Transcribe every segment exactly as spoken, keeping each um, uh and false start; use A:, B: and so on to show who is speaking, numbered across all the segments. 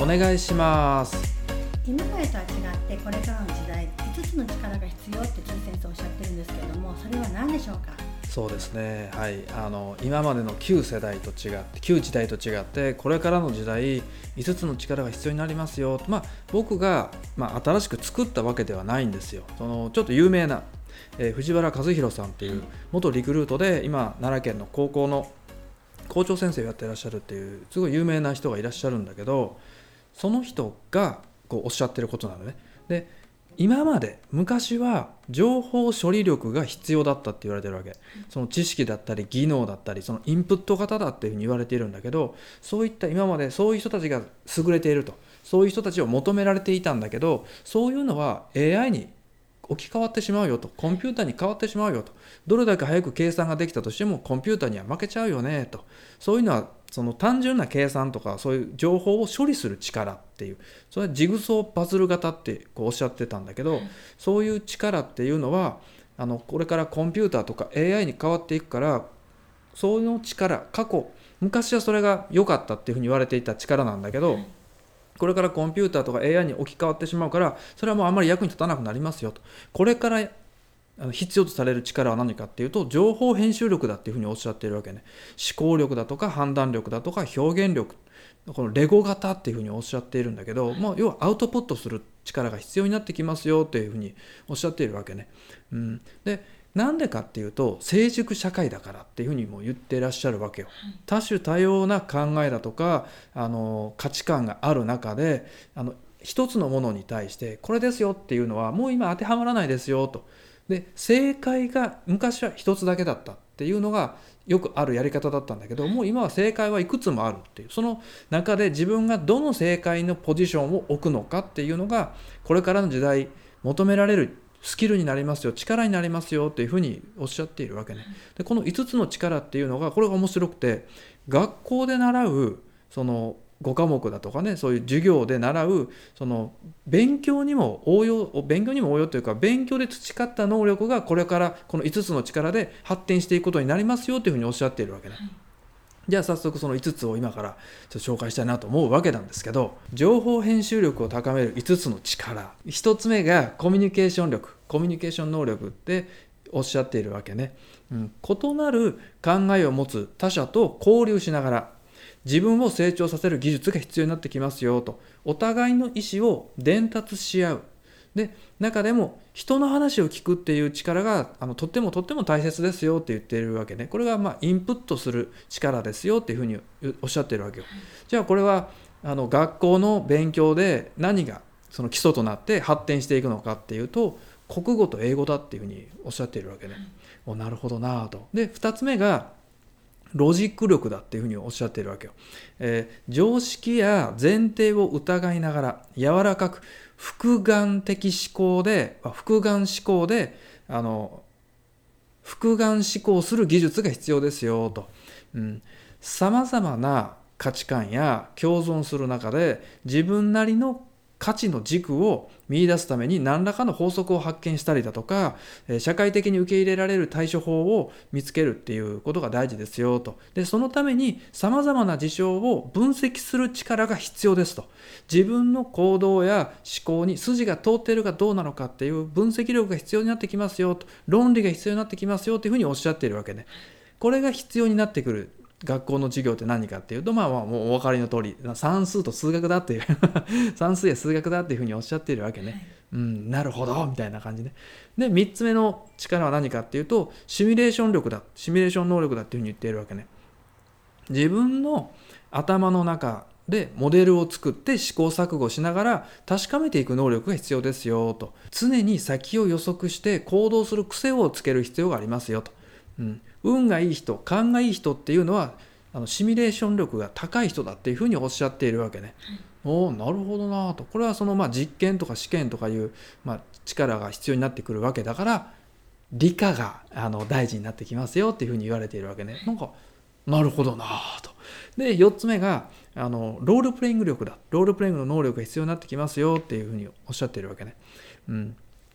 A: お願いします。
B: 今までとは違ってこれからの時代いつつの力が必要って辻先生おっしゃってるんですけれども、それは何でしょうか？
A: そうですね、はい、あの今までの旧世代と違って旧時代と違ってこれからの時代いつつの力が必要になりますよ、まあ、僕が、まあ、新しく作ったわけではないんですよ。そのちょっと有名な、えー、藤原和弘さんっていう元リクルートで今奈良県の高校の校長先生をやってらっしゃるっていうすごい有名な人がいらっしゃるんだけど、その人がこうおっしゃってることなのね。で今まで昔は情報処理力が必要だったって言われてるわけ。その知識だったり技能だったりそのインプット型だっていうふうに言われているんだけど、そういった今までそういう人たちが優れていると、そういう人たちを求められていたんだけど、そういうのは エーアイ に置き換わってしまうよと、コンピューターに変わってしまうよと、どれだけ早く計算ができたとしてもコンピューターには負けちゃうよねと、そういうのはその単純な計算とかそういう情報を処理する力っていう、それはジグソーパズル型ってこうおっしゃってたんだけど、そういう力っていうのはあのこれからコンピューターとか エーアイ に変わっていくから、その力、過去昔はそれが良かったっていうふうに言われていた力なんだけど、これからコンピューターとか エーアイ に置き換わってしまうから、それはもうあまり役に立たなくなりますよと。これから必要とされる力は何かっていうと、情報編集力だっていうふうにおっしゃっているわけね。思考力だとか判断力だとか表現力、このレゴ型っていうふうにおっしゃっているんだけど、まあ、要はアウトプットする力が必要になってきますよっていうふうにおっしゃっているわけね。うん、でなんでかっていうと成熟社会だからっていうふうにも言ってらっしゃるわけよ。多種多様な考えだとかあの価値観がある中で、あの一つのものに対してこれですよっていうのはもう今当てはまらないですよと。で正解が昔は一つだけだったっていうのがよくあるやり方だったんだけど、もう今は正解はいくつもあるっていう、その中で自分がどの正解のポジションを置くのかっていうのがこれからの時代求められるスキルになりますよ、力になりますよっていうふうにおっしゃっているわけね。でこのいつつの力っていうのがこれが面白くて、学校で習うそのご科目だとかね、そういう授業で習うその勉強にも応用勉強にも応用というか、勉強で培った能力がこれからこのいつつの力で発展していくことになりますよというふうにおっしゃっているわけね。はい、じゃあ早速そのいつつを今からちょっと紹介したいなと思うわけなんですけど、情報編集力を高めるいつつの力、ひとつめがコミュニケーション力、コミュニケーション能力っておっしゃっているわけね。うん、異なる考えを持つ他者と交流しながら自分を成長させる技術が必要になってきますよと。お互いの意思を伝達し合う。で中でも人の話を聞くっていう力があのとってもとっても大切ですよって言っているわけね。これがまあインプットする力ですよっていうふうにおっしゃっているわけよ。じゃあこれはあの学校の勉強で何がその基礎となって発展していくのかっていうと、国語と英語だっていうふうにおっしゃっているわけね。おなるほどなと。でふたつめがロジック力だっていうふうにおっしゃっているわけよ。えー、常識や前提を疑いながら柔らかく複眼的思考で複眼思考であの複眼思考する技術が必要ですよと。さまざまな価値観や共存する中で自分なりの価値の軸を見出すために何らかの法則を発見したりだとか、社会的に受け入れられる対処法を見つけるっていうことが大事ですよと。でそのためにさまざまな事象を分析する力が必要ですと。自分の行動や思考に筋が通っているかどうなのかっていう分析力が必要になってきますよと、論理が必要になってきますよというふうにおっしゃっているわけね。これが必要になってくる学校の授業って何かっていうと、まあまあもうお分かりの通り算数と数学だっていう算数や数学だっていうふうにおっしゃっているわけね。はい、うん、なるほどみたいな感じね。でみっつめの力は何かっていうとシミュレーション力だ、シミュレーション能力だっていうふうに言っているわけね。自分の頭の中でモデルを作って試行錯誤しながら確かめていく能力が必要ですよと。常に先を予測して行動する癖をつける必要がありますよと。うん、運がいい人、勘がいい人っていうのはあのシミュレーション力が高い人だっていうふうにおっしゃっているわけね。はい、おなるほどなと。これはそのまあ実験とか試験とかいう、まあ、力が必要になってくるわけだから、理科があの大事になってきますよっていうふうに言われているわけね。なんかなるほどなと。でよっつめがあのロールプレイング力だ。ロールプレイングの能力が必要になってきますよっていうふうにおっしゃっているわけね。うん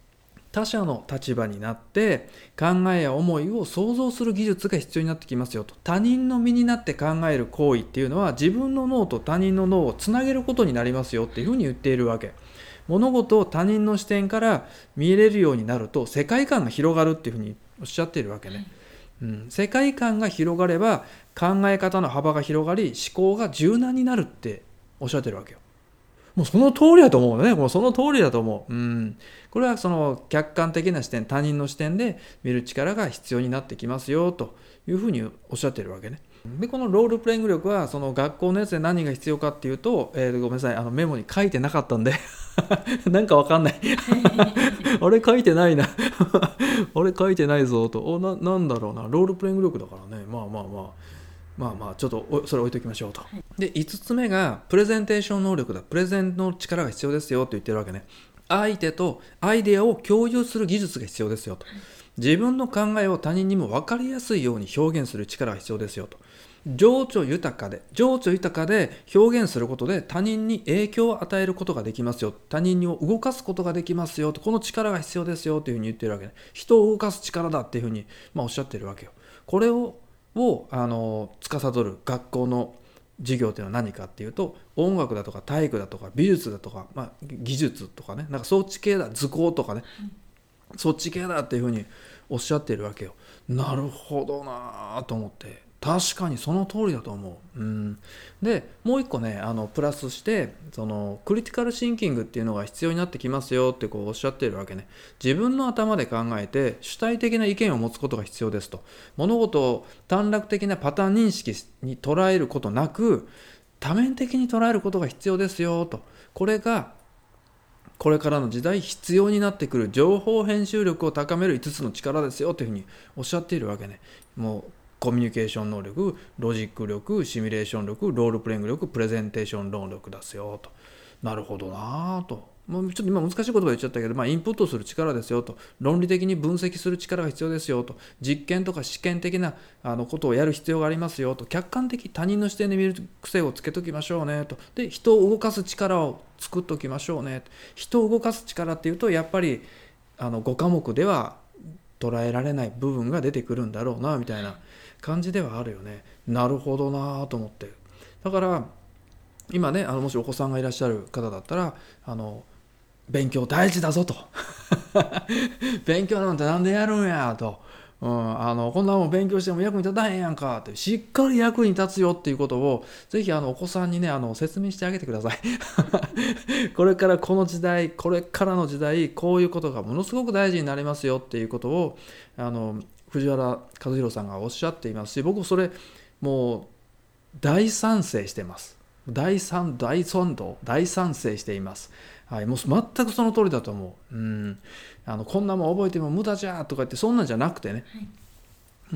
A: 他者の立場になって考えや思いを想像する技術が必要になってきますよと。他人の身になって考える行為っていうのは自分の脳と他人の脳をつなげることになりますよっていうふうに言っているわけ。物事を他人の視点から見れるようになると世界観が広がるっていうふうにおっしゃっているわけね、うん、世界観が広がれば考え方の幅が広がり思考が柔軟になるっておっしゃってるわけよ。もうその通りだと思うね。もうその通りだと思う。うん。これはその客観的な視点、他人の視点で見る力が必要になってきますよというふうにおっしゃってるわけね。で、このロールプレイング力はその学校のやつで何が必要かっていうと、えー、ごめんなさい、あのメモに書いてなかったんでなんかわかんないあれ書いてないなあれ書いてないぞと。おな、なんだろうな、ロールプレイング力だからね。まあまあまあ。まあまあちょっとそれ置いときましょうと。でいつつめがプレゼンテーション能力だ。プレゼンの力が必要ですよと言ってるわけね。相手とアイデアを共有する技術が必要ですよと。自分の考えを他人にも分かりやすいように表現する力が必要ですよと。情緒豊かで情緒豊かで表現することで他人に影響を与えることができますよ。他人を動かすことができますよと。この力が必要ですよというふうに言ってるわけね。人を動かす力だっていうふうに、まあ、おっしゃってるわけよ。これををあの司る学校の授業というのは何かっていうと、音楽だとか体育だとか美術だとか、まあ、技術とかね、なんかそっち系だ、図工とかね、そっち系だっていうふうにおっしゃっているわけよ。なるほどなと思って、確かにその通りだと思う。うん、でもう一個ね、あのプラスしてそのクリティカルシンキングっていうのが必要になってきますよってこうおっしゃっているわけね。自分の頭で考えて主体的な意見を持つことが必要ですと。物事を短絡的なパターン認識に捉えることなく多面的に捉えることが必要ですよと。これがこれからの時代必要になってくる情報編集力を高めるいつつの力ですよというふうにおっしゃっているわけね。もうコミュニケーション能力、ロジック力、シミュレーション力、ロールプレイング力、プレゼンテーション能力ですよと。なるほどなと。もうちょっと今難しい言葉言っちゃったけど、まあ、インプットする力ですよと。論理的に分析する力が必要ですよと。実験とか試験的なあのことをやる必要がありますよと。客観的他人の視点で見る癖をつけときましょうねと。で、人を動かす力を作っておきましょうねと。人を動かす力っていうとやっぱりあのご科目では捉えられない部分が出てくるんだろうなみたいな感じではあるよね。なるほどなと思って。だから今ね、あのもしお子さんがいらっしゃる方だったらあの勉強大事だぞと勉強なんてなんでやるんやと、うん、あのこんなもん勉強しても役に立たへんやんかってしっかり役に立つよっていうことをぜひあのお子さんにねあの説明してあげてくださいこれからこの時代これからの時代こういうことがものすごく大事になりますよっていうことをあの藤原和弘さんがおっしゃっていますし、僕それもう大賛成してます。大賛大賛同大賛成しています。はい、もう全くその通りだと思う。うん、あのこんなもん覚えても無駄じゃとか言ってそんなんじゃなくてね、はい、うん、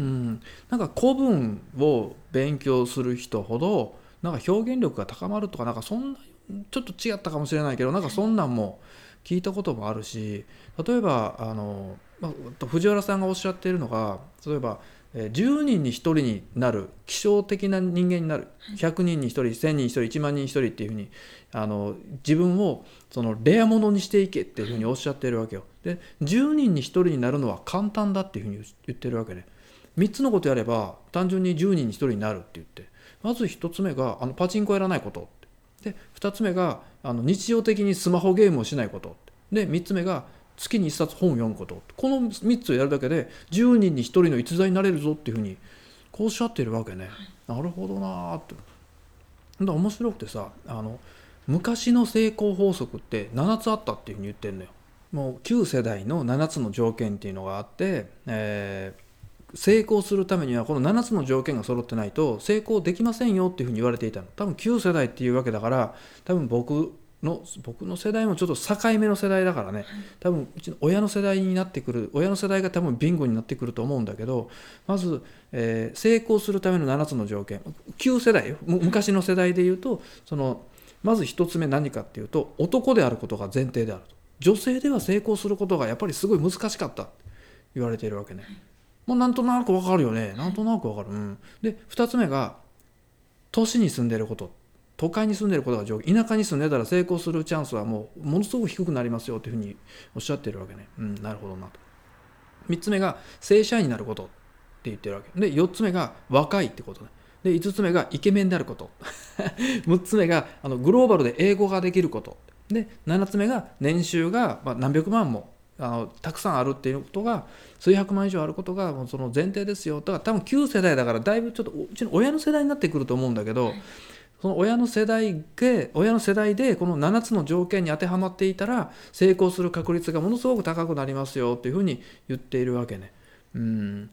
A: なんか古文を勉強する人ほどなんか表現力が高まるとかなんかそんなちょっと違ったかもしれないけどなんかそんなんも聞いたこともあるし、例えばあの、まあ、藤原さんがおっしゃっているのが例えばじゅうにんにひとりになる希少的な人間になる、ひゃくにんにひとり、せんにんにひとり、いちまんにんにひとりっていうふうにあの自分をそのレアものにしていけっていうふうにおっしゃっているわけよ。でじゅうにんにひとりになるのは簡単だっていうふうに言ってるわけで、みっつのことやれば単純にじゅうにんにひとりになるって言って、まずひとつめがあのパチンコやらないことで、ふたつめがあの日常的にスマホゲームをしないことで、みっつめが月にいっさつ本を読むこと、このみっつをやるだけでじゅうにんにひとりの逸材になれるぞっていうふうにこうおっしゃっているわけね。なるほどなーって。だ面白くてさ、あの昔の成功法則ってななつあったっていうふうに言ってるのよ。もう旧世代のななつの条件っていうのがあって、えー、成功するためにはこのななつの条件が揃ってないと成功できませんよっていうふうに言われていたの。多分旧世代っていうわけだから多分僕の僕の世代もちょっと境目の世代だからね、多分うちの親の世代になってくる、親の世代が多分ビンゴになってくると思うんだけど、まず、えー、成功するためのななつの条件、旧世代よ、昔の世代でいうとそのまず一つ目何かっていうと男であることが前提であると。女性では成功することがやっぱりすごい難しかったって言われているわけね。もうなんとなくわかるよね、なんとなくわかる、うん、でふたつめが都市に住んでいること、 都会に住んでることが条件、田舎に住んでたら成功するチャンスはもうものすごく低くなりますよというふうにおっしゃってるわけね。うん、なるほどなと。みっつめが正社員になることって言ってるわけで、よっつめが若いってことね。でいつつめがイケメンであることむっつめがあのグローバルで英語ができることで、ななつめが年収が、まあ、何百万もあのたくさんあるっていうことが、数百万以上あることがもうその前提ですよ。だから多分きゅう世代だからだいぶちょっとうちの親の世代になってくると思うんだけど、はい、その親の世代で親の世代でこのななつの条件に当てはまっていたら成功する確率がものすごく高くなりますよっていうふうに言っているわけね。うん、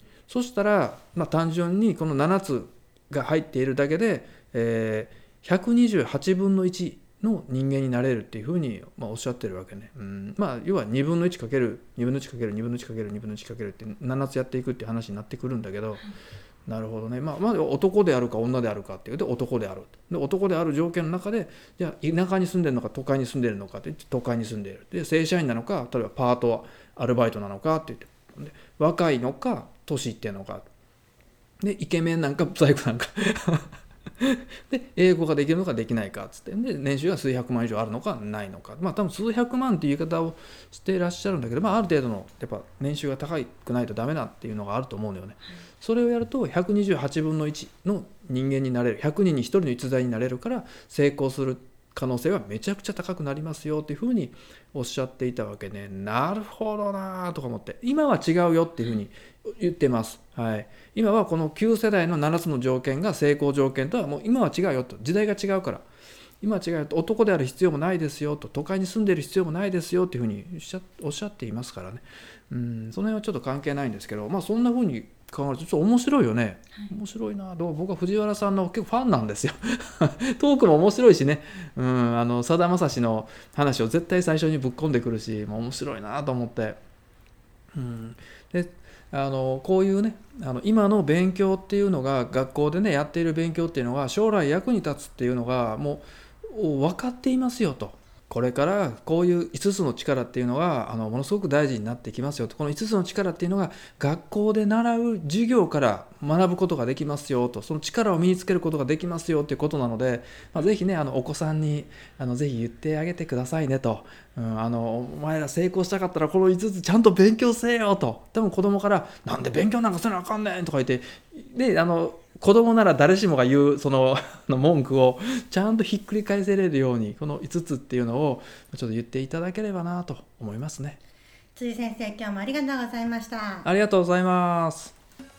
A: そしたら、まあ、単純にこのななつが入っているだけで、えー、ひゃくにじゅうはちぶんのいちの人間になれるっていうふうに、まあ、おっしゃってるわけね。うん、まあ要はにぶんのいちかけるにぶんのいちかけるにぶんのいちかけるにぶんのいちかけるってななつやっていくっていう話になってくるんだけど、なるほどね。まあ、まあ男であるか女であるかっていうと男である。で男である条件の中で、じゃあ田舎に住んでるのか都会に住んでるのかって言って都会に住んでいる。で正社員なのか、例えばパートアルバイトなのかって言って、で若いのか年いってんのか。でイケメンなんかブサイクなんかで英語ができるのかできないかっつって、で年収が数百万以上あるのかないのか、まあ多分数百万っていう言い方をしていらっしゃるんだけど、まあある程度のやっぱ年収が高くないとダメなっていうのがあると思うんだよね。それをやるとひゃくにじゅうはちぶんのいちの人間になれる、ひゃくにんにひとりの逸材になれるから成功する可能性はめちゃくちゃ高くなりますよっていうふうにおっしゃっていたわけね。なるほどなとか思って、今は違うよっていうふうに言ってます。はい、今はこのきゅう世代のななつの条件が成功条件とはもう今は違うよと、時代が違うから今は違うよと、男である必要もないですよと、都会に住んでいる必要もないですよっていうふうにおっしゃっていますからね。うん、その辺はちょっと関係ないんですけど、まあそんなふうに考えるとちょっと面白いよね。面白いな。僕は藤原さんの結構ファンなんですよトークも面白いしね、うん、あのさだまさしの話を絶対最初にぶっ込んでくるし、もう面白いなと思って、うん、であのこういうね、あの今の勉強っていうのが、学校でねやっている勉強っていうのは将来役に立つっていうのがもう分かっていますよと。これからこういういつつの力っていうのがあのものすごく大事になってきますよと。このいつつの力っていうのが学校で習う授業から学ぶことができますよと、その力を身につけることができますよっていうことなので、まあ、ぜひねあのお子さんにあのぜひ言ってあげてくださいねと、うん、あのお前ら成功したかったらこのいつつちゃんと勉強せよと。多分子供からなんで勉強なんかせなあかんねんとか言ってで、あの子供なら誰しもが言うその文句をちゃんとひっくり返せれるように、このいつつっていうのをちょっと言っていただければなと思いますね。
B: 辻先生、今日もありがとうございました。
A: ありがとうございます。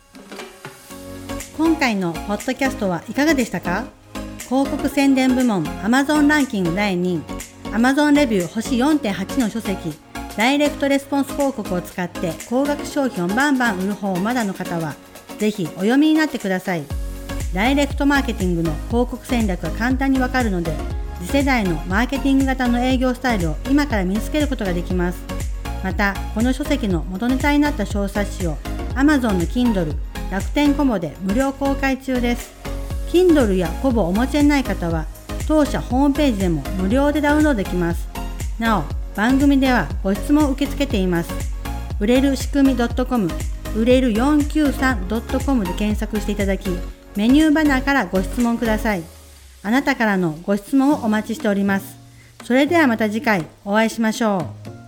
B: 今回のポッドキャストはいかがでしたか？広告宣伝部門 Amazon ランキングだいにい、Amazon レビュー星 よんてんはち の書籍、ダイレクトレスポンス広告を使って高額商品をバンバン売る方をまだの方はぜひお読みになってください。ダイレクトマーケティングの広告戦略が簡単にわかるので、次世代のマーケティング型の営業スタイルを今から身につけることができます。また、この書籍の元ネタになった小冊子を Amazon の Kindle、楽天コボで無料公開中です。Kindle やコボをお持ちでない方は、当社ホームページでも無料でダウンロードできます。なお、番組ではご質問を受け付けています。売れる仕組み .com、売れる よんきゅうさん ドットコム で検索していただき、メニューバナーからご質問ください。あなたからのご質問をお待ちしております。それではまた次回お会いしましょう。